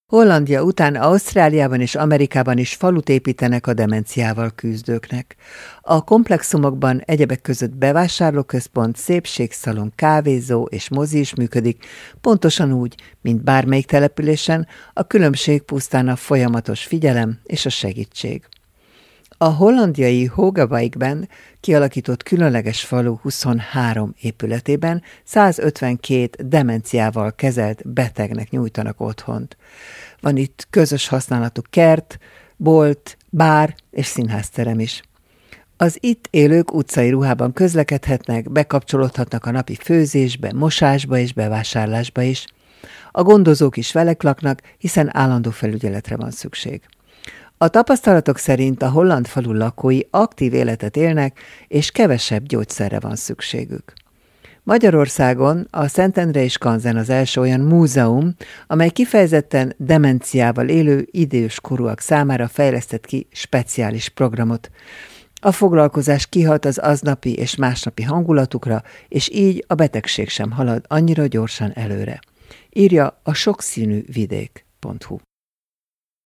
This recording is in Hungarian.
Hollandia után Ausztráliában és Amerikában is falut építenek a demenciával küzdőknek. A komplexumokban egyebek között bevásárlóközpont, szépségszalon, kávézó és mozi is működik, pontosan úgy, mint bármelyik településen, a különbség pusztán a folyamatos figyelem és a segítség. A hollandiai Hogewijkben kialakított különleges falu 23 épületében 152 demenciával kezelt betegnek nyújtanak otthont. Van itt közös használatú kert, bolt, bár és színházterem is. Az itt élők utcai ruhában közlekedhetnek, bekapcsolódhatnak a napi főzésbe, mosásba és bevásárlásba is. A gondozók is velük laknak, hiszen állandó felügyeletre van szükség. A tapasztalatok szerint a holland falu lakói aktív életet élnek, és kevesebb gyógyszerre van szükségük. Magyarországon a Szentendrei Skanzen az első olyan múzeum, amely kifejezetten demenciával élő idős korúak számára fejlesztett ki speciális programot. A foglalkozás kihat az aznapi és másnapi hangulatukra, és így a betegség sem halad annyira gyorsan előre. Írja a sokszínűvidék.hu.